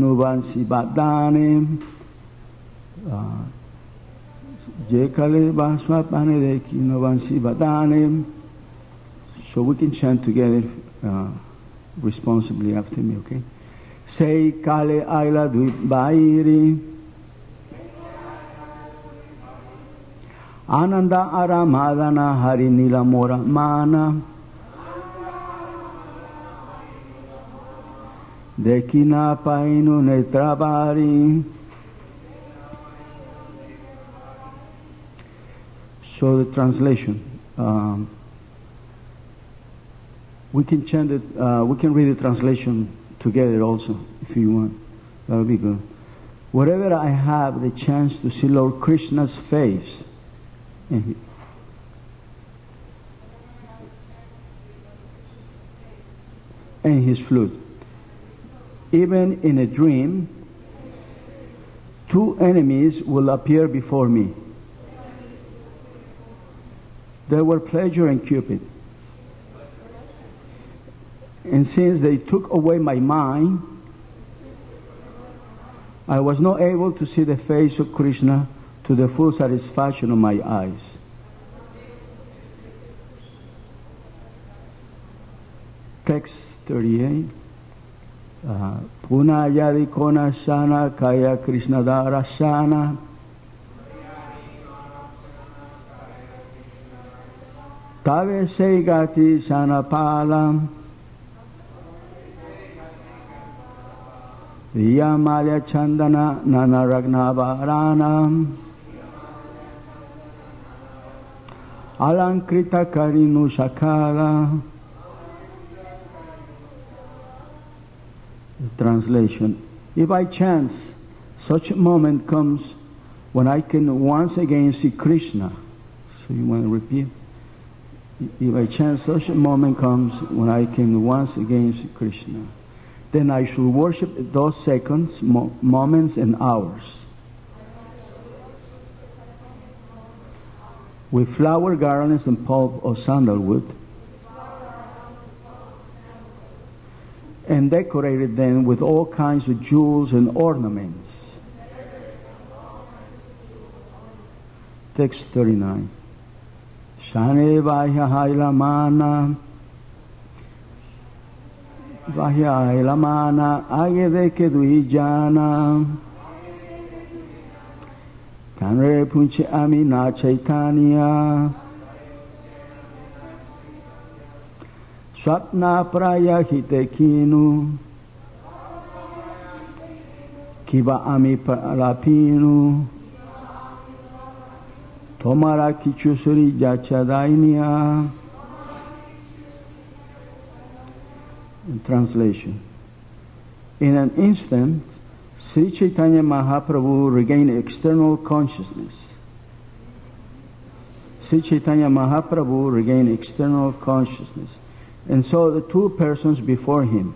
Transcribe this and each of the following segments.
Nubansi Badane Jekale Baswapane Deki Nubansi Badane. So we can chant together responsibly after me, okay? Sei Kale Aila Duit Bairi Ananda Aramadana Hari Nila Mora Mana Dekina Painu Netrabari. So the translation. We can chant it, we can read the translation together also, if you want. That would be good. Wherever I have the chance to see Lord Krishna's face, and his flute. Even in a dream, two enemies will appear before me. They were Pleasure and Cupid. And since they took away my mind, I was not able to see the face of Krishna to the full satisfaction of my eyes. Text 38. Punayadi kona shana kaya Krishna dara shana. Tave seigati shana palam. Yamalya chandana nanaragnavarana. Alankrita karinu shakala. Translation. If by chance such a moment comes when I can once again see Krishna. So you want to repeat? If by chance such a moment comes when I can once again see Krishna, then I should worship those seconds, moments and hours with flower garlands and pulp of sandalwood, and decorated them with all kinds of jewels and ornaments. Text 39. Shane Vahya Hailamana Vahya Hailamana Agedeke Duijana Kanre Punche Amina Chaitanya Swapna Praya Hitekinu Kiba Ami Palapinu Tomara Kichusuri Jachadainia. Translation. In an instant, Sri Chaitanya Mahaprabhu regained external consciousness. Sri Chaitanya Mahaprabhu regained external consciousness and saw the two persons before him.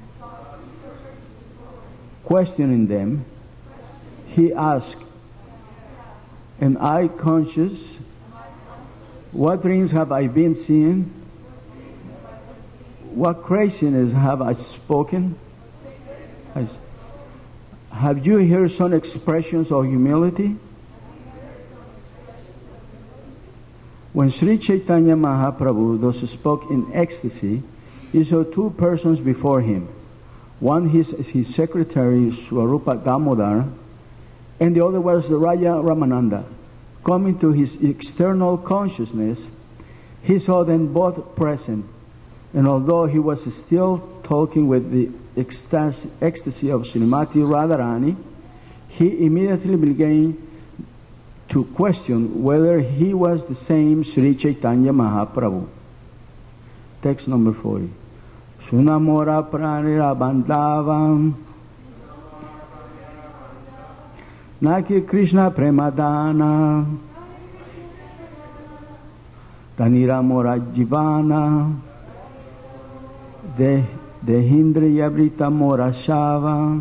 Questioning them, he asked, "Am I conscious? What dreams have I been seeing? What craziness have I spoken? Have you heard some expressions of humility?" When Sri Chaitanya Mahaprabhu thus spoke in ecstasy, he saw two persons before him. One his secretary Swarupa Damodar, and the other was the Raja Ramananda. Coming to his external consciousness, he saw them both present, and although he was still talking with the ecstasy of Srimati Radharani, he immediately began to question whether he was the same Sri Chaitanya Mahaprabhu. Text number 40. Sunamora pranira bandavam Naki Krishna Premadana Tanira Mora Jivana Dehindra Yabrita Mora Shava.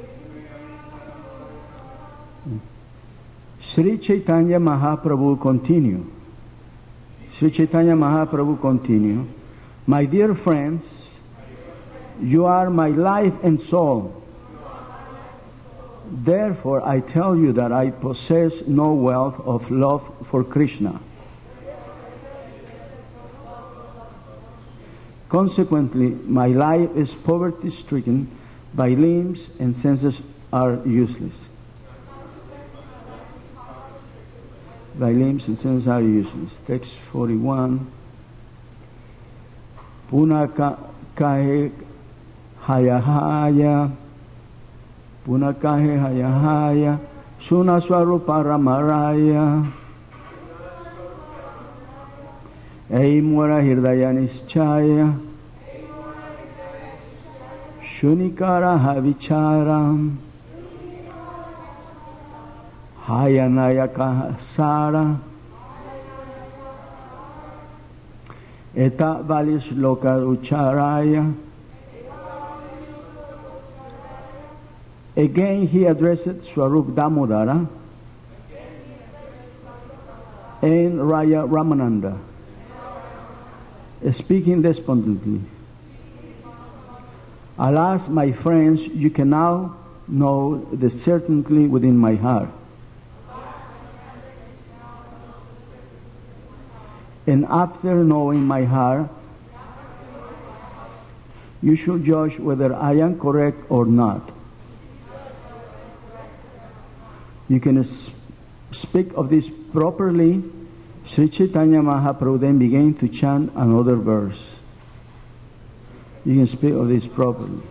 Sri Chaitanya Mahaprabhu continued. Sri Chaitanya Mahaprabhu continued. My dear friends, you are my life and soul. Therefore, I tell you that I possess no wealth of love for Krishna. Consequently, my life is poverty-stricken, my limbs and senses are useless. My limbs and senses are useless. Text 41. Punaka kahe haya Punakahe haya Suna swarupa ramaraya Eimwara hirdaya nischaya Shunikara havicharam Hayanaya sara Eta valis loka ucharaya. Again he addressed Swarup Damodara and Raya Ramananda, speaking despondently. Alas, my friends, you can now know the certainty within my heart. And after knowing my heart, you should judge whether I am correct or not. You can speak of this properly. Sri Chaitanya Mahaprabhu then began to chant another verse. You can speak of this properly.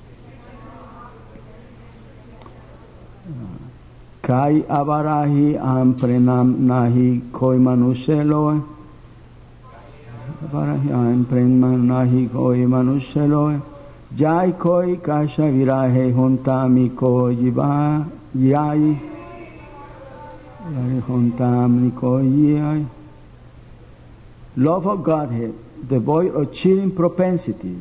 Kai avarahi am prenam nahi koi manusya avarahi am prenam nahi koi manusya jai koi kasha virahe hontami ko jiva yai love of Godhead, devoid of cheating propensities.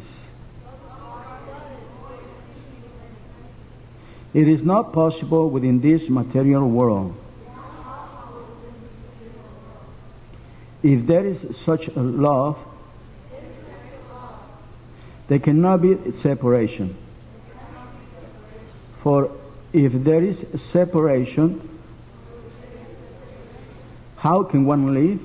It is not possible within this material world. If there is such a love, there cannot be separation. For if there is separation, how can one live?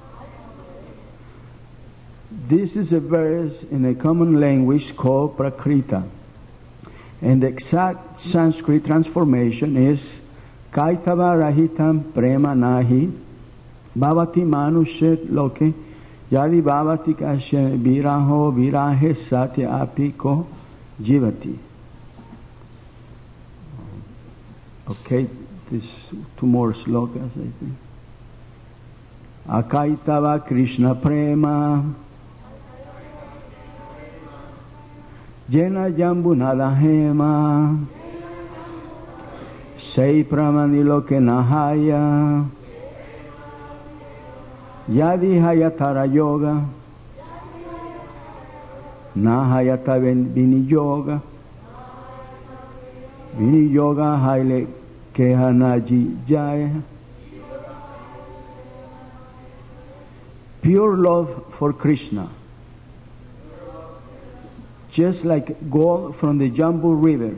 This is a verse in a common language called Prakrita. And the exact Sanskrit transformation is Kaitava rahitam prema nahi bhavati manushet loke yadi bhavati kasya viraho virahe satya apiko jivati. Okay, this two more slokas, I think. Akaitava Krishna prema Jena jambunada hema Sei pramanilo ke nahaya Yadi hayatara yoga Nahayata vini yoga Vini yoga haile kehanaji jaya. Pure love for Krishna, just like gold from the Jambu River,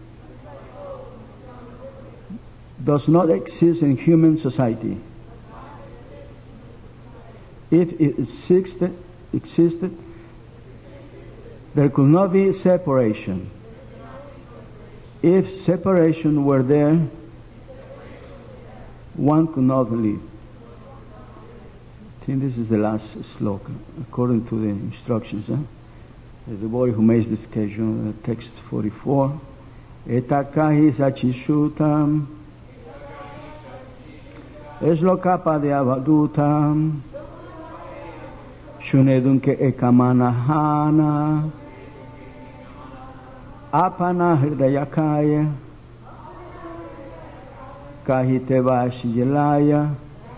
does not exist in human society. If it existed, there could not be separation. If separation were there, one could not live. I think this is the last sloka, according to the instructions. The boy who makes the schedule, text 44. Etakahi sachishutam eslokapa de avadutam shunedunke ekamanahana apana hridayakaya kahitevashi jelaya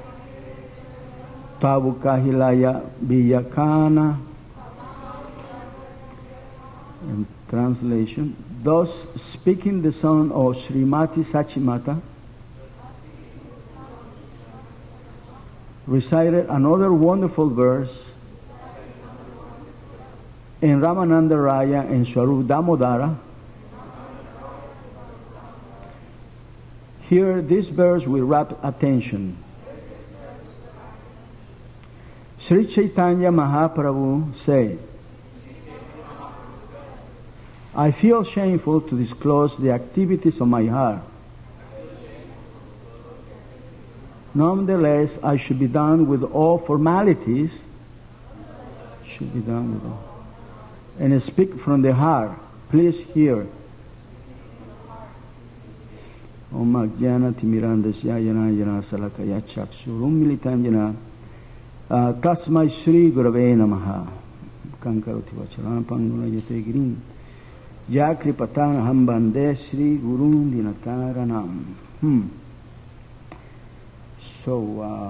Tabu kahilaya biyakana. In translation, thus speaking the son of Srimati Sachimata recited another wonderful verse in Ramananda Raya and Swarup Damodara, Hear this verse with rapt attention. Sri Chaitanya Mahaprabhu said, I feel shameful to disclose the activities of my heart. Nonetheless, I should be done with all formalities. Should be done with all. And speak from the heart. Please hear. Om Ajnana Timirandasya Yana Yana Salakaya Chaksurum Militanjana Tasmai Sri Gurave Namaha Kankaroti Vacharam Panguna Yate Girim Yakripatana Hambande Sri Gurun Dinataranam. So,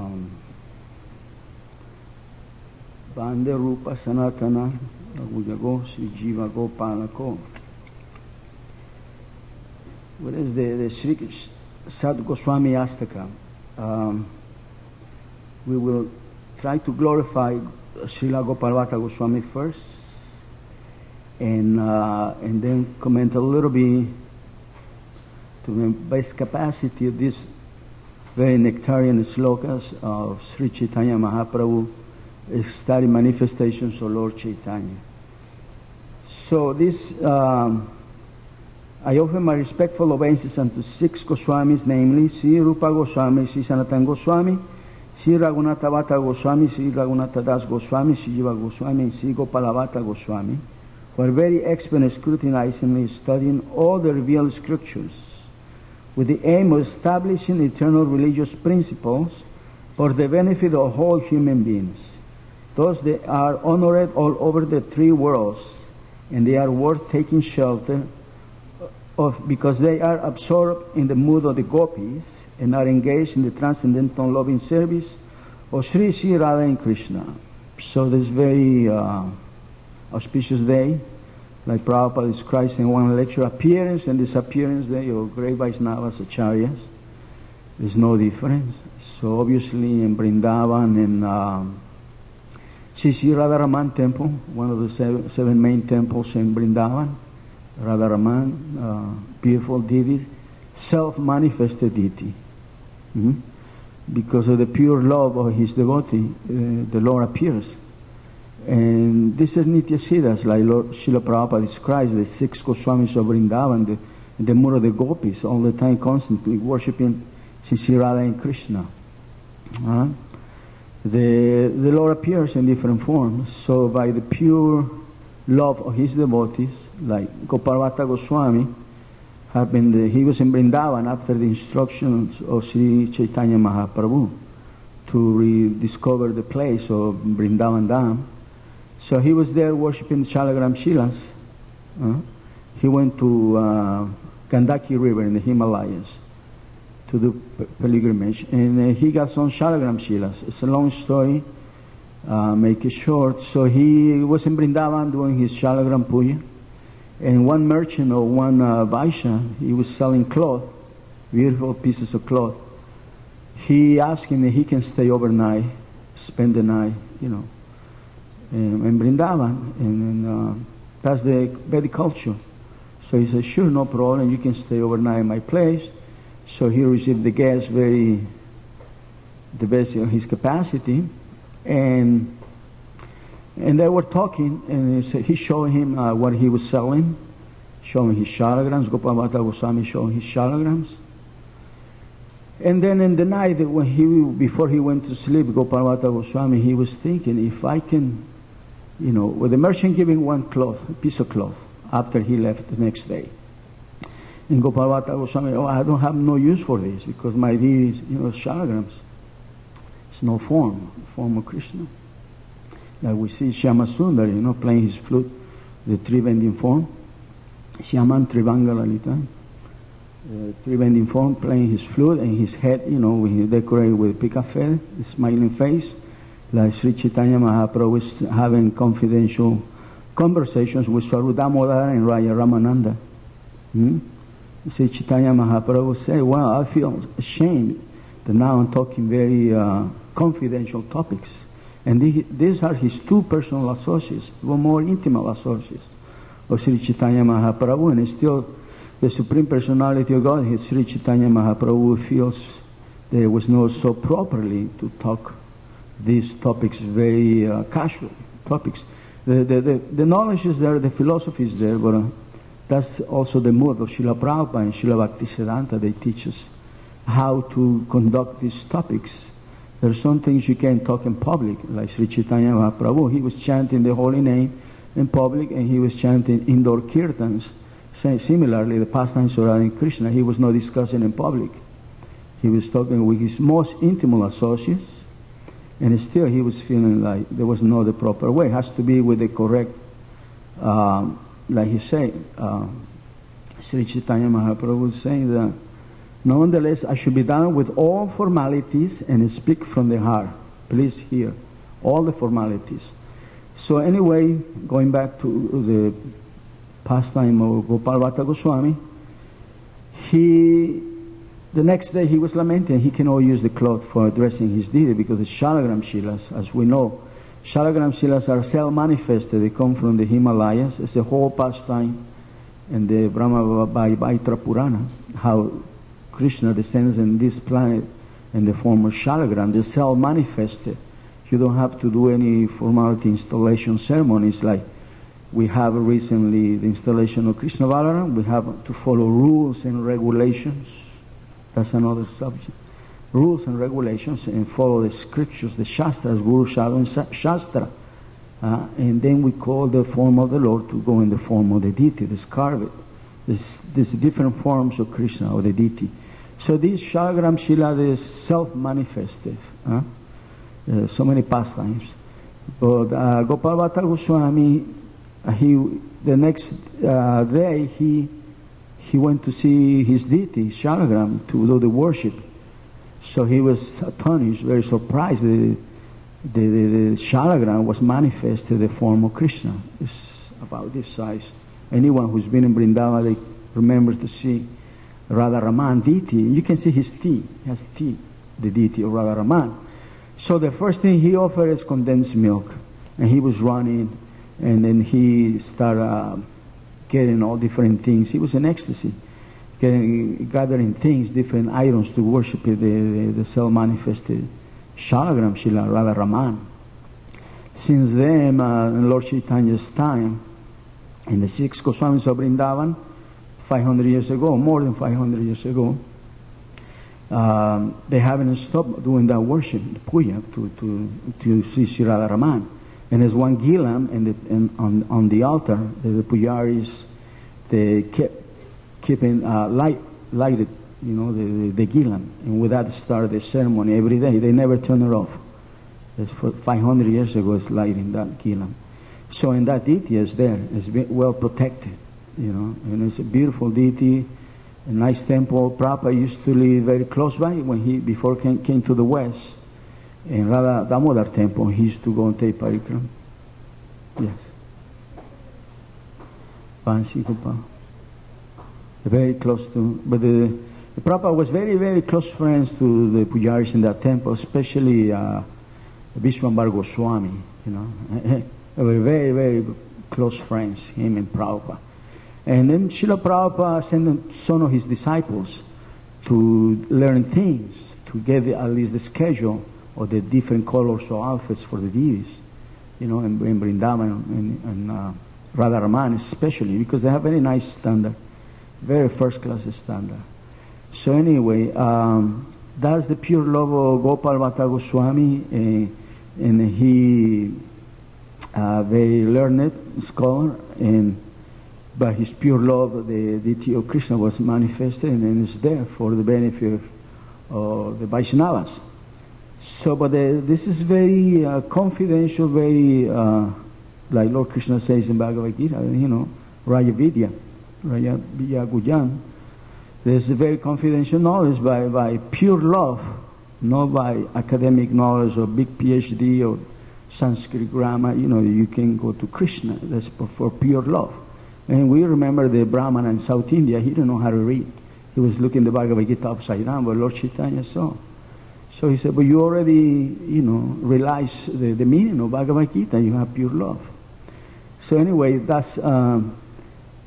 Bande Rupa Sanatana Agujago Sri Jiva Gopalako. What is the Sri Sad Goswami Astaka? We will try to glorify Srila Gopalbhatta Goswami first, and then comment a little bit to the best capacity of this very nectarian slokas of Sri Chaitanya Mahaprabhu, study manifestations of Lord Chaitanya. So this, I offer my respectful obeisance unto 6 Goswamis, namely Sri Rupa Goswami, Sri Sanatana Goswami, Sri Raghunatha Bhatta Goswami, Sri Raghunatha Das Goswami, Sri Jiva Goswami, and Sri Gopalabhatta Goswami, who are very expert in scrutinizing and studying all the revealed scriptures, with the aim of establishing eternal religious principles for the benefit of all human beings. Thus they are honored all over the 3 worlds, and they are worth taking shelter of because they are absorbed in the mood of the gopis and are engaged in the transcendental loving service of Sri Sri Radha and Krishna. So this very auspicious day, like Prabhupada describes in one lecture, appearance and disappearance day of great Vaishnavas, Acharyas. There's no difference. So obviously in Vrindavan and Sri Sri Radharaman temple, one of the 7 main temples in Vrindavan, Radharaman, beautiful deity, self-manifested deity. Because of the pure love of his devotee, the Lord appears. And this is Nitya Siddhas, like Lord Srila Prabhupada describes the 6 Goswamis of Vrindavan, the mood of the gopis, all the time constantly worshipping Sri Radha and Krishna. The Lord appears in different forms. So by the pure love of his devotees, like Gopalbhatta Goswami, he was in Vrindavan after the instructions of Sri Chaitanya Mahaprabhu to rediscover the place of Vrindavan Dham. So he was there worshipping Shalagram Shilas. He went to Gandaki River in the Himalayas to do pilgrimage, and he got some Shalagram Shilas. It's a long story, make it short. So he was in Vrindavan doing his Shalagram Puja, and one merchant or one Vaishya, he was selling cloth, beautiful pieces of cloth. He asked him if he can stay overnight, spend the night, in Vrindavan, and that's the Vedic culture. So he said, sure, no problem, you can stay overnight in my place. So he received the guest the best of his capacity, and they were talking, and he showed him what he was selling, showing his shalagrams. Gopalbhatta Goswami showing his shalagrams. And then in the night, before he went to sleep, Gopalbhatta Goswami, he was thinking, if I can, with the merchant giving one cloth, a piece of cloth, after he left the next day. And Gopalbhatta Goswami, I don't have no use for this, because my deed is, shalagrams. It's no form of Krishna. Like we see Shyama Sundar, playing his flute, the three-bending form. Shyaman Trivanga Lalita. Three-bending form, playing his flute, and his head, he decorated with pikafel, the smiling face. Like Sri Chaitanya Mahaprabhu was having confidential conversations with Swarup Damodar and Raya Ramananda. Sri Chaitanya Mahaprabhu said, well, I feel ashamed that now I'm talking very confidential topics. And these are his 2 personal associates, 2 more intimate associates of Sri Chaitanya Mahaprabhu, and still the Supreme Personality of God, His Sri Chaitanya Mahaprabhu, feels that it was not so properly to talk these topics very casual topics. The knowledge is there, the philosophy is there, but that's also the mood of Srila Prabhupada and Srila Bhaktisiddhanta. They teach us how to conduct these topics. There are some things you can't talk in public, like Sri Chaitanya Mahaprabhu. He was chanting the holy name in public, and he was chanting indoor kirtans. Similarly, the pastimes of Radha and Krishna, he was not discussing in public. He was talking with his most intimate associates, and still he was feeling like there was no the proper way. It has to be with the correct, like he said, Sri Chaitanya Mahaprabhu was saying that, nonetheless, I should be done with all formalities and speak from the heart. Please hear, all the formalities. So anyway, going back to the pastime of Gopal Bhatta Goswami, the next day he was lamenting he cannot use the cloth for dressing his deity because the Shalagram Shilas, as we know, Shalagram Shilas are self-manifested. They come from the Himalayas. It's a whole pastime in the Brahma Vaitra Purana, how Krishna descends in this planet in the form of Shalagram. They self-manifested. You don't have to do any formality installation ceremonies like we have recently the installation of Krishna Balaram. We have to follow rules and regulations. That's another subject. Rules and regulations, and follow the scriptures, the Shastras, Guru Shastra. And then we call the form of the Lord to go in the form of the deity, describe it. There's different forms of Krishna or the deity. So this Shalagram Shila is self-manifested. So many pastimes. But Gopal Bhatta Goswami, the next day he went to see his deity, Shalagram, to do the worship. So he was astonished, very surprised. The Shalagram was manifested the form of Krishna. It's about this size. Anyone who's been in Vrindavan, they remember to see Radharaman deity. You can see his tea. He has tea, the deity of Radharaman. So the first thing he offered is condensed milk. And he was running, and then he started getting all different things. He was in ecstasy, gathering things, different items to worship the self-manifested Shalagram Shila Radharaman. Since then, in Lord Chaitanya's time, in the 6 Goswamis of Vrindavan, 500 years ago, more than 500 years ago, they haven't stopped doing that worship, the puja, to Sri Radharaman. And there's one gilam on the altar, the pujaris, they kept keeping lighted, the gilam. And with that started the ceremony every day. They never turn it off. It's for 500 years ago, it's lighting that gilam. So in that deity is there, it's well protected, and it's a beautiful deity, a nice temple. Prabhupada used to live very close by when he before came to the west. In Radha Damodar temple, he used to go and take parikram. Yes. Vansi Gopal. Very close to, but the Prabhupada was very, very close friends to the pujaris in that temple, especially Vishwambar Goswami, They were very, very close friends, him and Prabhupada. And then Srila Prabhupada sent some of his disciples to learn things, to get at least the schedule of the different colors of outfits for the deities, in Vrindavan and Radharaman especially, because they have very nice standard, very first class standard. So anyway, that's the pure love of Gopal Bhatta Goswami, and he very learned scholar, and by his pure love, the deity of Krishna was manifested, and is there for the benefit of the Vaishnavas. So, but this is very confidential, very like Lord Krishna says in Bhagavad Gita, Raya Vidya Gujan. There's a very confidential knowledge by pure love, not by academic knowledge or big PhD or Sanskrit grammar. You can go to Krishna. That's for pure love. And we remember the Brahmana in South India, he didn't know how to read. He was looking the Bhagavad Gita upside down, but Lord Chaitanya saw. So he said, but you already, realize the meaning of Bhagavad Gita, you have pure love. So anyway, that's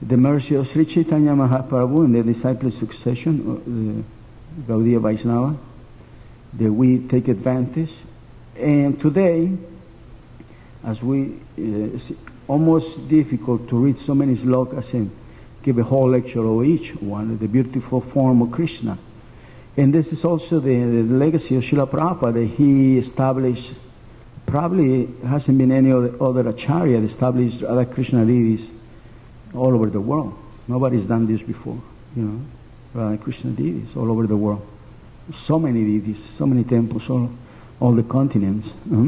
the mercy of Sri Chaitanya Mahaprabhu and the disciple succession, the Gaudiya Vaishnava, that we take advantage. And today, as it's almost difficult to read so many slokas and give a whole lecture of each one, the beautiful form of Krishna. And this is also the legacy of Srila Prabhupada that he established. Probably hasn't been any other acharya that established other Krishna deities all over the world. Nobody's done this before, Radha Krishna deities all over the world. So many deities, so many temples, all the continents.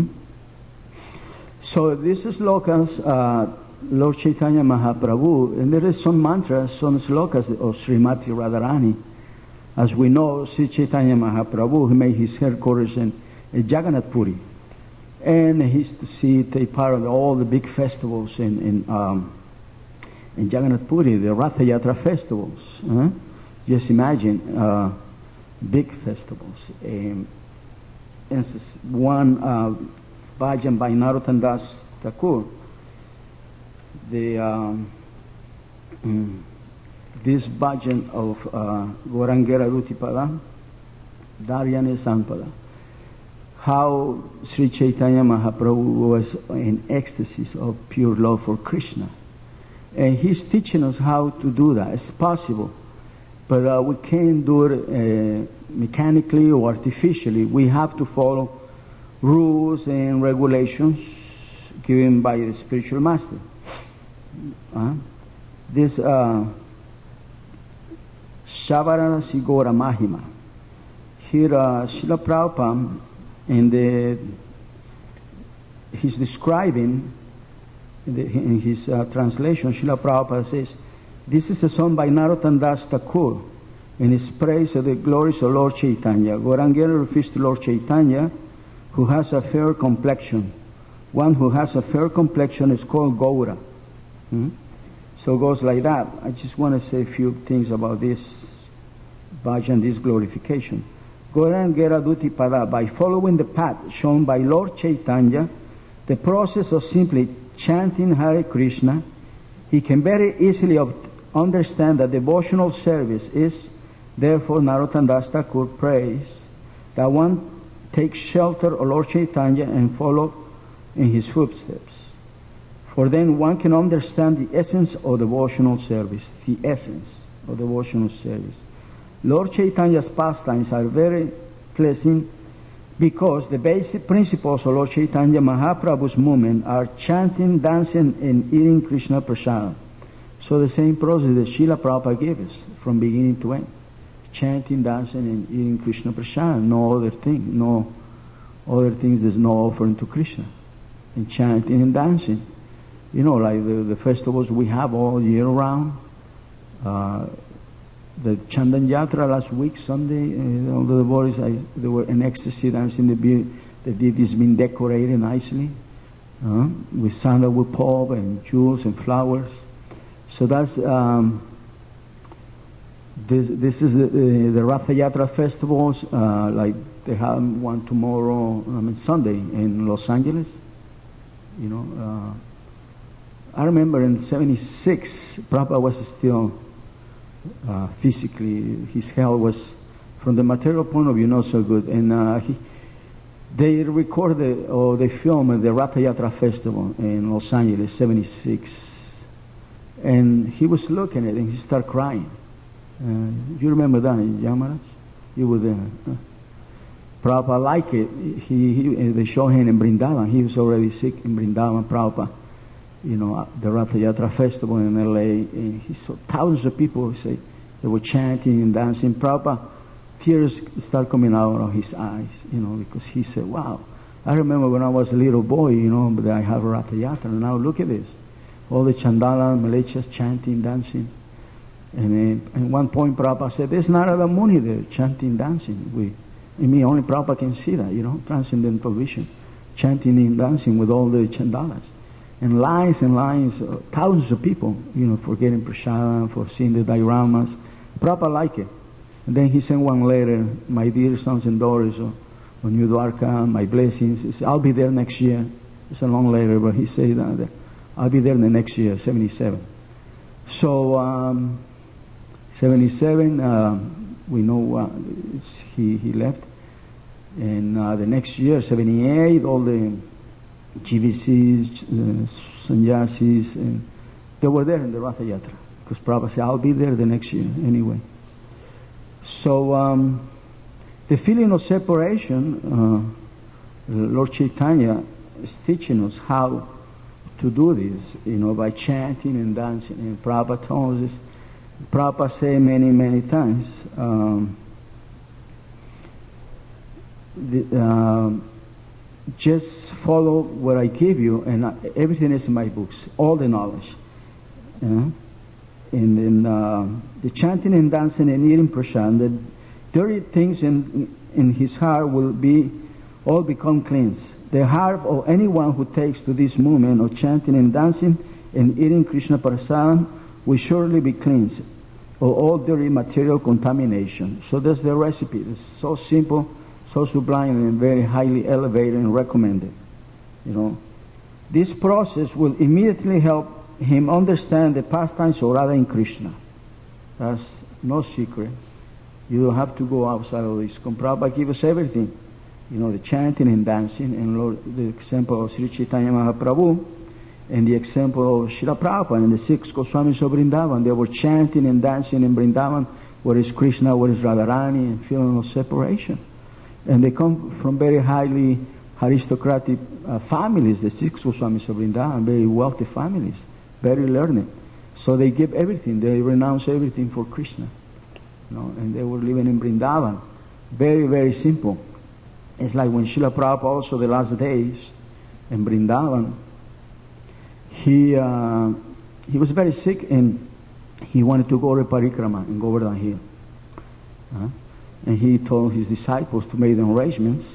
So this is slokas, Lord Chaitanya Mahaprabhu, and there is some mantras, some slokas of Srimati Radharani. As we know, Sri Chaitanya Mahaprabhu, he made his headquarters in Jagannath Puri. And he used to take part of all the big festivals in Jagannath Puri, the Ratha Yatra festivals. Just imagine, big festivals. And one bhajan by Narottam Das Thakur, this bhajan of Gaurangera Rutipada, Daryane Sampada, how Sri Chaitanya Mahaprabhu was in ecstasy of pure love for Krishna. And he's teaching us how to do that. It's possible. But we can't do it mechanically or artificially. We have to follow rules and regulations given by the spiritual master. This Shavarana Sigora Mahima. Here Srila Prabhupada, he's describing, in his translation, Srila Prabhupada says, this is a song by Narottam Das Thakur in his praise of the glories of Lord Chaitanya. Gaurangera refers to Lord Chaitanya, who has a fair complexion. One who has a fair complexion is called Gaura. So it goes like that. I just want to say a few things about this bhajan, this glorification. Gaurangera Duti Pada, by following the path shown by Lord Chaitanya, the process of simply chanting Hare Krishna, he can very easily understand that devotional service is, therefore Narottam Das Thakur prays that one takes shelter of Lord Chaitanya and follow in his footsteps. For then one can understand the essence of devotional service, the essence of devotional service. Lord Chaitanya's pastimes are very pleasant because the basic principles of Lord Chaitanya Mahaprabhu's movement are chanting, dancing, and eating Krishna Prasad. So the same process that Srila Prabhupada gave us from beginning to end. Chanting, dancing, and eating Krishna Prasad. No other thing. No other things. There's no offering to Krishna. And chanting and dancing. Like the festivals we have all year round. The Chandan Yatra last week, Sunday, all the devotees, they were in ecstasy dancing. The deities been decorated nicely with sandalwood pulp and jewels and flowers. So that's this is the Ratha Yatra festivals. Like they have one tomorrow, Sunday in Los Angeles. I remember in '76, Prabhupada was still physically, his health was, from the material point of view, not so good. And they recorded, or they filmed the Ratha Yatra Festival in Los Angeles, '76. And he was looking at it and he started crying. You remember that, Yamaraj? You were there. Prabhupada liked it. They showed him in Vrindavan. He was already sick in Vrindavan, Prabhupada. The Ratha Yatra Festival in LA. And he saw thousands of people, say, they were chanting and dancing. Prabhupada, tears start coming out of his eyes, because he said, wow, I remember when I was a little boy, but I have a Ratha Yatra. And now look at this. All the Chandala, Malechas chanting, dancing. And at one point Prabhupada said, there's Narada Muni there chanting, dancing. Only Prabhupada can see that, transcendental vision. Chanting and dancing with all the Chandalas. And lines, thousands of people, for getting prasada, for seeing the dioramas. Prabhupada liked it. And then he sent one letter, my dear sons and daughters of New Dwarka, my blessings. He said, I'll be there next year. It's a long letter, but he said that I'll be there in the next year, '77. So 77, we know he left. And the next year, 78, all the GVCs, sannyasis, they were there in the Ratha Yatra. Because Prabhupada said, I'll be there the next year anyway. So the feeling of separation, Lord Chaitanya is teaching us how to do this, by chanting and dancing. And Prabhupada told us this. Prabhupada said many, many times, just follow what I give you, and everything is in my books, all the knowledge. And then the chanting and dancing and eating prasad, the dirty things in his heart will all become cleansed. The heart of anyone who takes to this movement of chanting and dancing and eating Krishna prasadam will surely be cleansed of all dirty material contamination. So that's the recipe. It's so simple, so sublime, and very highly elevated and recommended. This process will immediately help him understand the pastimes of Radha and Krishna. That's no secret. You don't have to go outside of this. Prabhupada give us everything. The chanting and dancing, and the example of Sri Chaitanya Mahaprabhu, and the example of Srila Prabhupada and the 6 Goswamis of Vrindavan. They were chanting and dancing in Vrindavan, where is Krishna, where is Radharani, and feeling of separation. And they come from very highly aristocratic families, the 6 Goswamis of Vrindavan, very wealthy families, very learned. So they give everything, they renounce everything for Krishna. And they were living in Vrindavan. Very, very simple. It's like when Srila Prabhupada, also the last days in Vrindavan, he was very sick and he wanted to go to Parikrama in Govardhan Hill. And he told his disciples to make the arrangements.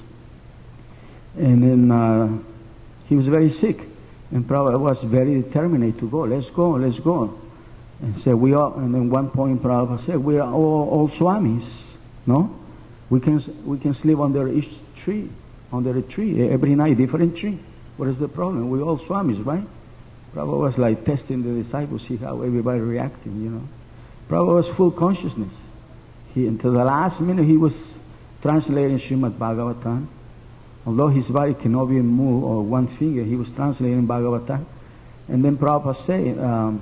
And then he was very sick. And Prabhupada was very determined to go. Let's go, let's go. And said, and then one point Prabhupada said, we are all swamis, no? We can sleep under each tree, under a tree, every night, different tree. What is the problem? We're all swamis, right? Prabhupada was like testing the disciples, see how everybody reacting, Prabhupada was full consciousness. Until the last minute, he was translating Srimad Bhagavatam. Although his body cannot be moved, or one finger, he was translating Bhagavatam. And then Prabhupada said,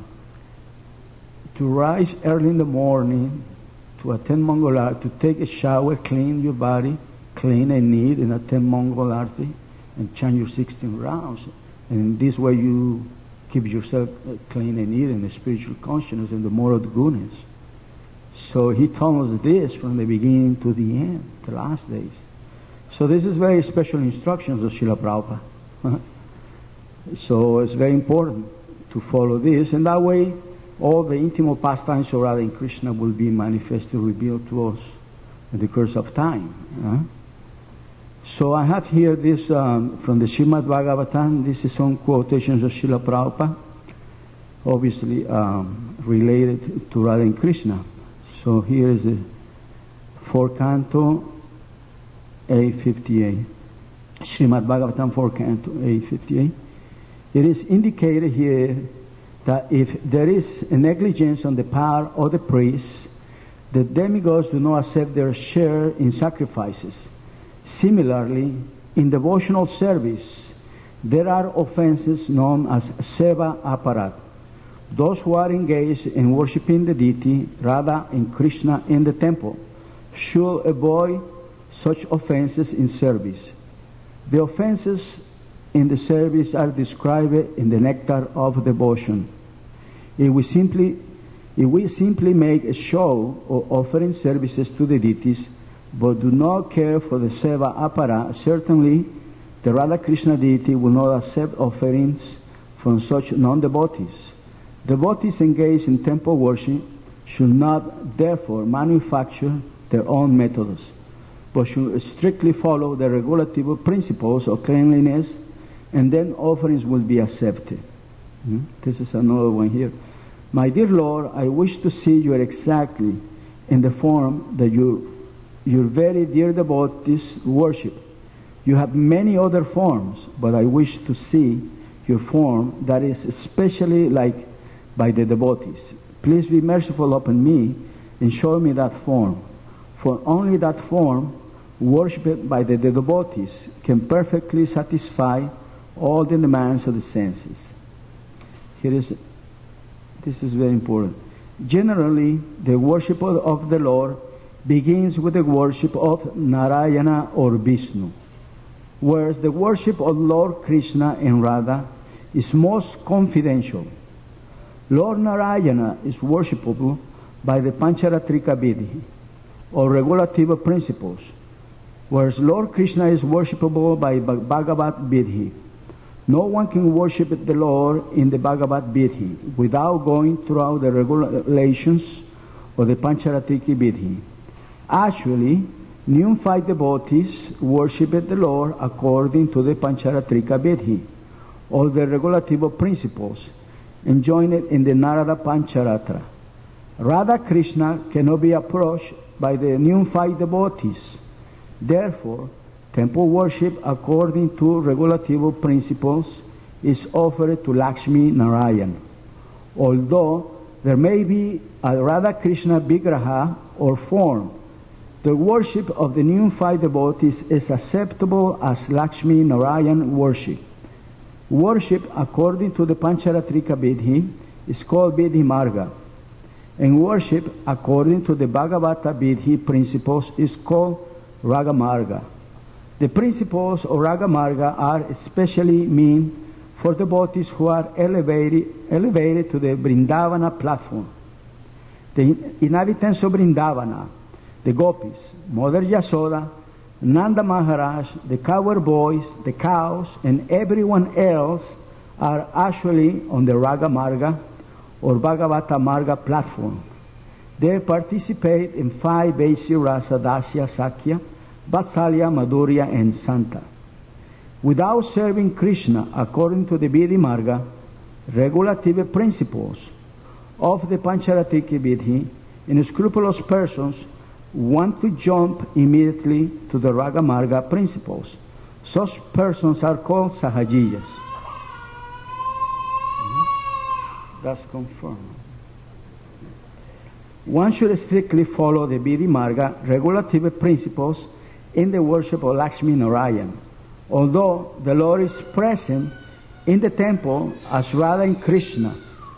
to rise early in the morning, to attend Mangalarti, to take a shower, clean your body, clean and neat, and attend Mangalarti, and chant your 16 rounds. And in this way you keep yourself clean and neat, and the spiritual consciousness and the moral goodness. So he told us this from the beginning to the end, the last days. So this is very special instructions of Srila Prabhupada. So it's very important to follow this, and that way all the intimate pastimes of Radha and Krishna will be manifested, revealed to us in the course of time. So I have here this from the Srimad Bhagavatam. This is some quotations of Srila Prabhupada, obviously related to Radha and Krishna. So here is the 4th canto, A58. Srimad Bhagavatam 4th canto, A58. It is indicated here that if there is a negligence on the part of the priests, the demigods do not accept their share in sacrifices. Similarly, in devotional service, there are offenses known as seva aparat. Those who are engaged in worshipping the deity, Radha and Krishna in the temple, should avoid such offenses in service. The offenses in the service are described in the Nectar of Devotion. If we simply make a show of offering services to the deities, but do not care for the seva apara, certainly the Radha Krishna deity will not accept offerings from such non-devotees. Devotees engaged in temple worship should not therefore manufacture their own methods, but should strictly follow the regulative principles of cleanliness, and then offerings will be accepted. This is another one here. My dear Lord, I wish to see you exactly in the form that your very dear devotees worship. You have many other forms, but I wish to see your form that is especially like by the devotees. Please be merciful upon me and show me that form, for only that form, worshipped by the devotees, can perfectly satisfy all the demands of the senses. This is very important. Generally, the worship of the Lord begins with the worship of Narayana or Vishnu, whereas the worship of Lord Krishna and Radha is most confidential. Lord Narayana is worshipable by the Pancharatrika Vidhi, or regulative principles, whereas Lord Krishna is worshipable by Bhagavat Vidhi. No one can worship the Lord in the Bhagavat Vidhi without going through the regulations of the Pancharatrika Vidhi. Actually, Neophyte devotees worship the Lord according to the Pancharatrika Vidhi, or the regulative principles, and join it in the Narada Pancharatra. Radha Krishna cannot be approached by the Neophyte devotees. Therefore, temple worship according to regulative principles is offered to Lakshmi Narayan. Although there may be a Radha Krishna Vigraha or form, the worship of the Neophyte devotees is acceptable as Lakshmi Narayan worship. Worship according to the Pancharatrika Vidhi is called Vidhi Marga, and worship according to the Bhagavata Vidhi principles is called Raga Marga. The principles of Raga Marga are especially meant for devotees who are elevated to the Vrindavana platform. The inhabitants of Vrindavana, the gopis, Mother Yasoda, Nanda Maharaj, the cowherd boys, the cows, and everyone else are actually on the Raga Marga or Bhagavata Marga platform. They participate in 5 basic rasa, Dasya, Sakya, Vatsalya, Madhurya, and Santa. Without serving Krishna according to the Vidhi Marga, regulative principles of the Pancharatrika Vidhi, unscrupulous persons want to jump immediately to the Raga Marga principles. Such persons are called Sahajiyas. That's confirmed. One should strictly follow the Vidhi Marga regulative principles in the worship of Lakshmi Narayan. Although the Lord is present in the temple as Radha and Krishna,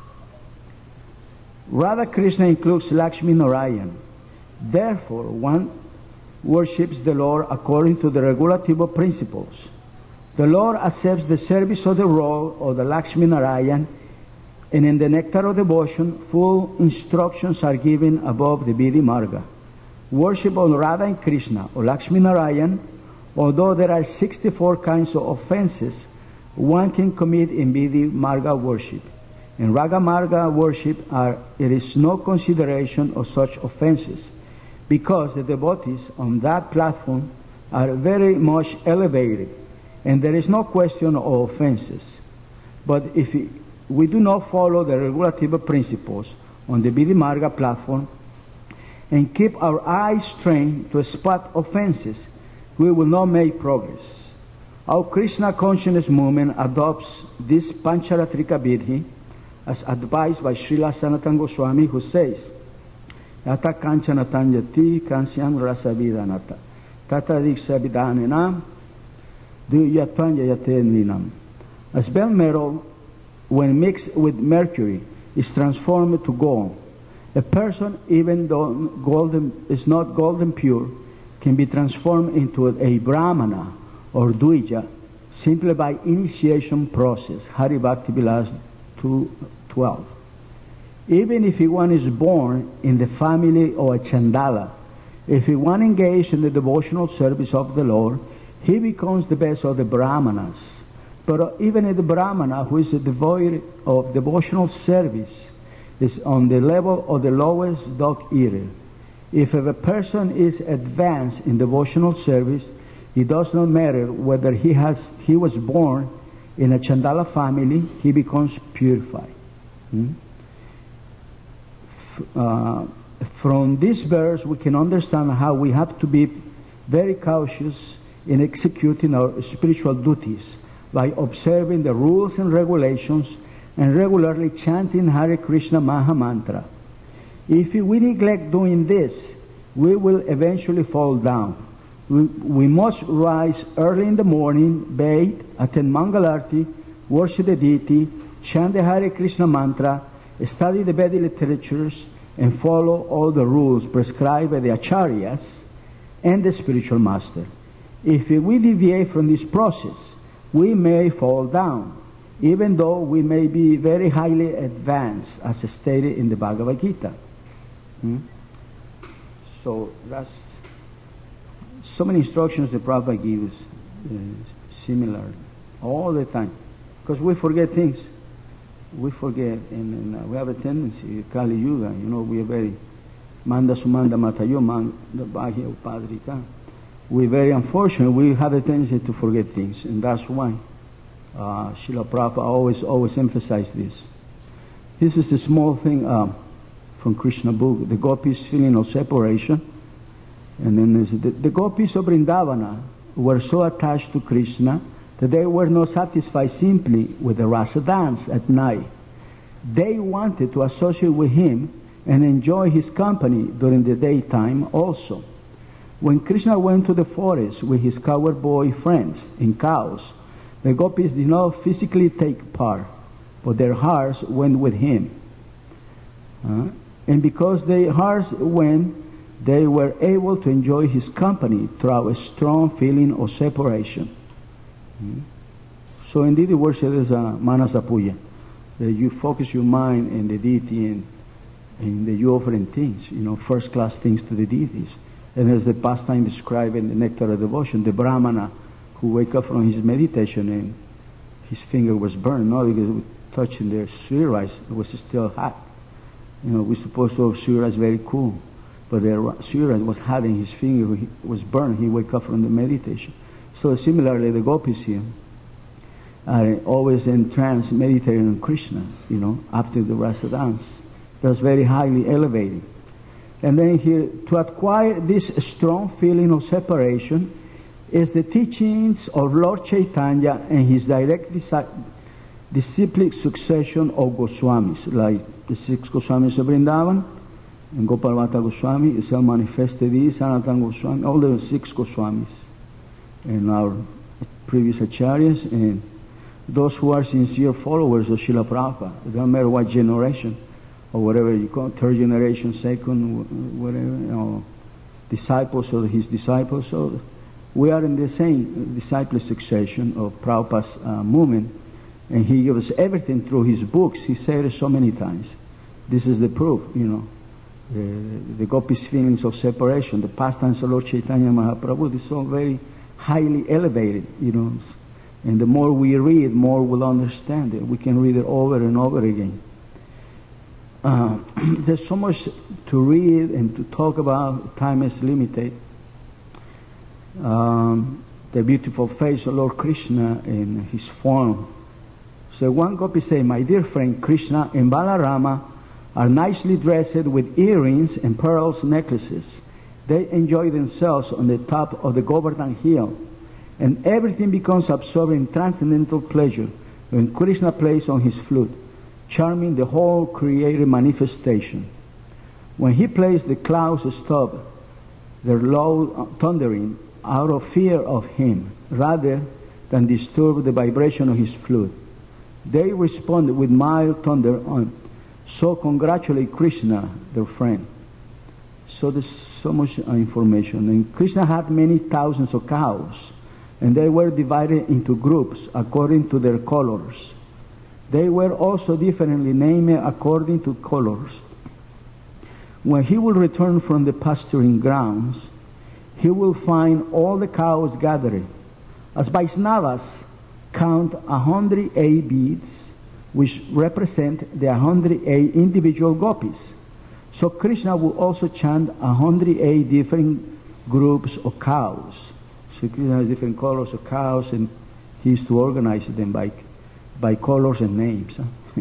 Radha Krishna includes Lakshmi Narayan. Therefore, one worships the Lord according to the regulative principles. The Lord accepts the service of the role of the Lakshmi Narayan, and in the Nectar of Devotion, full instructions are given above the Vidhi Marga. Worship of Radha and Krishna or Lakshmi Narayan, although there are 64 kinds of offenses one can commit in Vidhi Marga worship. In Raga Marga worship, there is no consideration of such offenses, because the devotees on that platform are very much elevated, and there is no question of offenses. But if we do not follow the regulative principles on the Vidhi Marga platform and keep our eyes trained to spot offenses, we will not make progress. Our Krishna consciousness movement adopts this Pancharatrika Vidhi as advised by Srila Sanatana Goswami, who says, Yata kanchana tanyati kansyam rasa vidanata tata diksha vidanenam duyatvanya yateninam. As bell metal, when mixed with mercury, is transformed to gold. A person, even though golden is not golden pure, can be transformed into a Brahmana or Dvija simply by initiation process. Hari Bhakti Vilas 2:12. Even if one is born in the family of a Chandala, if one engaged in the devotional service of the Lord, he becomes the best of the Brahmanas. But even the Brahmana who is devoid of devotional service is on the level of the lowest dog eater. If a person is advanced in devotional service, it does not matter whether he was born in a Chandala family, he becomes purified. From this verse, we can understand how we have to be very cautious in executing our spiritual duties by observing the rules and regulations and regularly chanting Hare Krishna Maha Mantra. If we neglect doing this, we will eventually fall down. We must rise early in the morning, bathe, attend Mangalarti, worship the deity, chant the Hare Krishna mantra, study the Vedic literatures, and follow all the rules prescribed by the acharyas and the spiritual master. If we deviate from this process, we may fall down, even though we may be very highly advanced, as stated in the Bhagavad Gita. So that's so many instructions the Prabhupada gives, similar, all the time. Because we forget things. We forget, and we have a tendency, Kali Yuga, we are very, Manda Sumanda Matayo, Manda Bhagya Upadrika. We're very unfortunate, we have a tendency to forget things, and that's why Srila Prabhupada always emphasized this. This is a small thing from Krishna book, the gopis' feeling of separation. And then there's the gopis of Vrindavana were so attached to Krishna that they were not satisfied simply with the rasa dance at night. They wanted to associate with him and enjoy his company during the daytime also. When Krishna went to the forest with his cowboy friends and cows, the gopis did not physically take part, but their hearts went with him. And because their hearts went, they were able to enjoy his company through a strong feeling of separation. So indeed the word is manasa puja, that you focus your mind in the deity and that you offering things, first class things to the deities. And as the pastime described in the Nectar of Devotion, the Brahmana who wake up from his meditation and his finger was burned, not because touching their Surya rice, it was still hot. We're supposed to have Surya rice very cool. But the Surya was hot and his finger was burned. He wake up from the meditation. So similarly, the gopis here are always in trance, meditating on Krishna, after the rasa dance. That's very highly elevated. And then here, to acquire this strong feeling of separation is the teachings of Lord Chaitanya and his direct disciplic succession of Goswamis, like the 6 Goswamis of Vrindavan, and Gopal Bhatta Goswami, is manifested this, Sanatana Goswami, all the 6 Goswamis, and our previous acharyas, and those who are sincere followers of Srila Prabhupada. It doesn't matter what generation, or whatever you call it, 3rd generation, 2nd, whatever, disciples or his disciples. So we are in the same disciple succession of Prabhupada's movement, and he gives us everything through his books. He said it so many times. This is the proof, the gopis' feelings of separation, the pastimes of Lord Chaitanya Mahaprabhu, this is all very highly elevated, and the more we read, more we'll understand it. We can read it over and over again. There's so much to read and to talk about. Time is limited. The beautiful face of Lord Krishna in his form. So one gopi say, my dear friend Krishna and Balarama are nicely dressed with earrings and pearls necklaces. They enjoy themselves on the top of the Govardhan hill, and everything becomes absorbed in transcendental pleasure when Krishna plays on his flute, charming the whole created manifestation. When he plays, the clouds stop their loud thundering out of fear of him, rather than disturb the vibration of his flute. They respond with mild thunder on, so congratulate Krishna, their friend. So there's so much information. And Krishna had many thousands of cows, and they were divided into groups according to their colors. They were also differently named according to colors. When he will return from the pasturing grounds, he will find all the cows gathered. As Vaisnavas count 108 beads, which represent the 108 individual gopis. So Krishna will also chant 108 different groups of cows. So Krishna has different colors of cows, and he used to organize them by colors and names.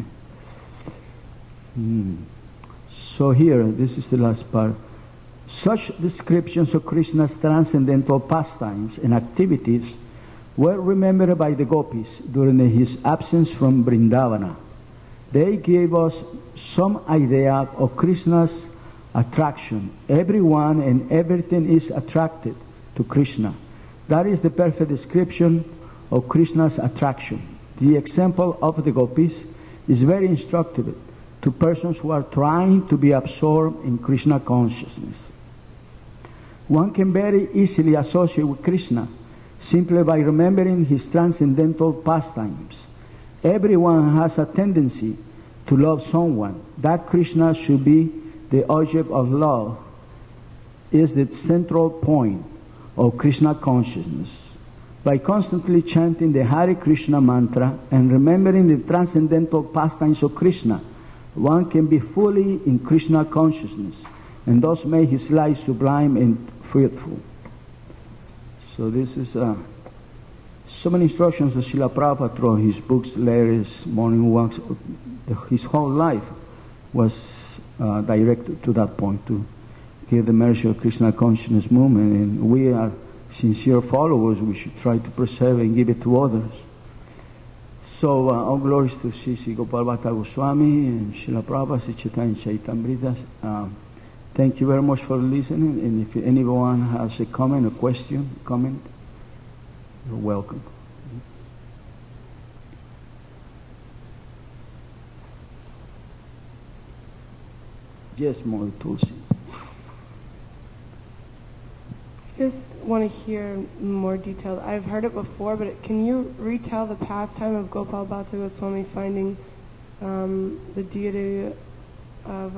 So here, this is the last part. Such descriptions of Krishna's transcendental pastimes and activities were remembered by the gopis during his absence from Vrindavana. They gave us some idea of Krishna's attraction. Everyone and everything is attracted to Krishna. That is the perfect description of Krishna's attraction. The example of the gopis is very instructive to persons who are trying to be absorbed in Krishna consciousness. One can very easily associate with Krishna simply by remembering his transcendental pastimes. Everyone has a tendency to love someone. That Krishna should be the object of love is the central point of Krishna consciousness. By constantly chanting the Hare Krishna mantra and remembering the transcendental pastimes of Krishna, one can be fully in Krishna consciousness and thus make his life sublime and fruitful. So this is so many instructions that Srila Prabhupada through his books, letters, morning walks. His whole life was directed to that point, to give the mercy of Krishna consciousness movement, and we are sincere followers. We should try to preserve and give it to others. So all glories to Sri Gopal Bhatta Goswami and Srila Prabhupada, Sri Chaitanya Chaitamrita. Thank you very much for listening, and if anyone has a comment, a question, you're welcome. Yes, more Tulsi. Just want to hear more detail. I've heard it before, but can you retell the pastime of Gopal Bhatta Goswami finding the deity of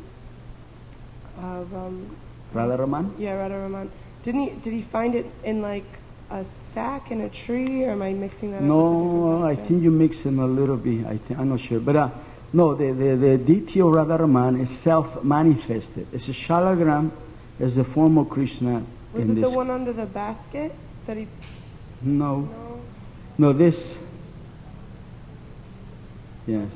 Radharaman? Yeah, Radharaman. Did he find it in like a sack in a tree, or am I mixing that up? No, I think you mix them a little bit. I'm not sure, but no, the deity of Radharaman is self-manifested. It's a shalagram as the form of Krishna. Was it the one under the basket that he? No. No, this. Yes.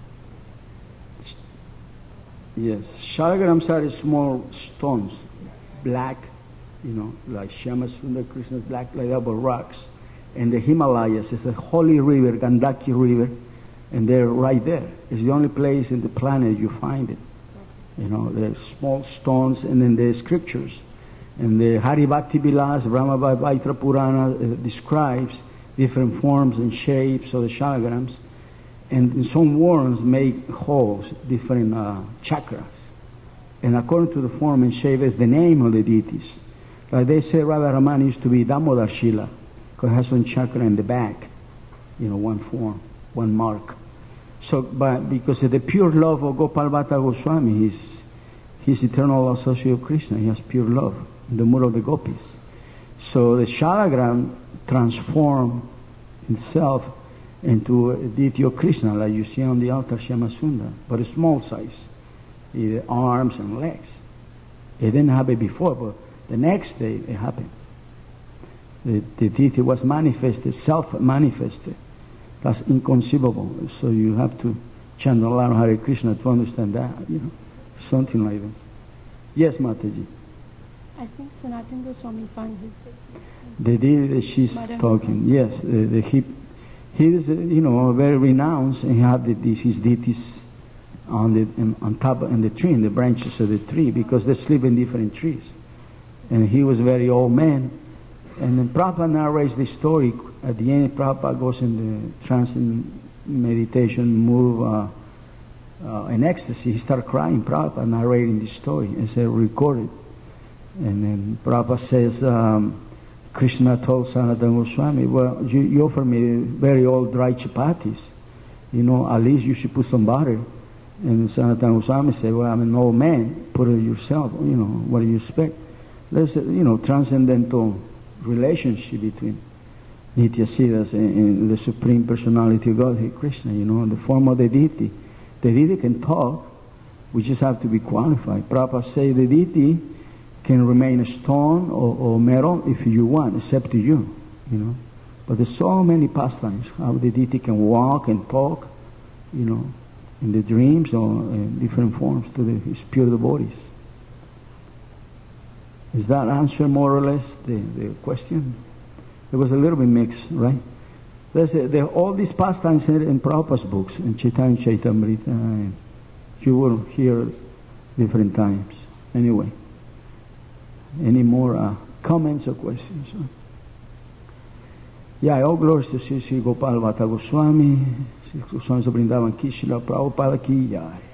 Yes. Shalagrams are small stones, black, like Shyamasundar Krishna's black, like that, but rocks. And the Himalayas is a holy river, Gandaki River, and they're right there. It's the only place in the planet you find it. There's small stones, and then the scriptures. And the Hari Bhakti Vilas, Brahmavaitra Purana describes different forms and shapes of the shalagrams. And some worms make holes, different chakras. And according to the form and shape is the name of the deities. Like they say Radharaman used to be Damodar Shila, because it has one chakra in the back, one form, one mark. So, but because of the pure love of Gopal Bhatta Goswami, he's eternal associate of Krishna. He has pure love in the mood of the gopis. So the shalagram transforms itself into a deity of Krishna, like you see on the altar Shyamasundar, but a small size, either arms and legs. It didn't happen before, but the next day it happened. The deity was manifested, self-manifested. That's inconceivable. So you have to chant a lot of Hare Krishna to understand that, something like this. Yes, Mataji. I think Sanatana Goswami found his deity. The deity that she's talking, yes. He is, very renowned, and he had his deities on top of the tree, in the branches of the tree, because they sleep in different trees. And he was a very old man. And then Prabhupada narrates the story. At the end, Prabhupada goes in the trance and meditation, move in ecstasy. He started crying, Prabhupada narrating the story. It's recorded. And then Prabhupada says, Krishna told Sanatana Goswami, well, you offer me very old dry chapatis. At least you should put some butter. And Sanatana Goswami said, well, I'm an old man. Put it yourself. What do you expect? There's a, transcendental relationship between Nityasiddhas and the Supreme Personality of Godhead, Krishna, the form of the deity. The deity can talk. We just have to be qualified. Prabhupada say the deity can remain a stone or metal if you want. It's up to you, But there's so many pastimes how the deity can walk and talk, in the dreams or in different forms to his pure devotees. Is that answer more or less the question? It was a little bit mixed, right? All these pastimes are in Prabhupada's books, in Chaitanya Chaitamrita, and you will hear different times. Anyway, any more comments or questions? Yeah, all glories to Sri Gopal Bhatta Goswami, Sri Goswami Vrindavan Ki, Srila Prabhupada Ki Jai.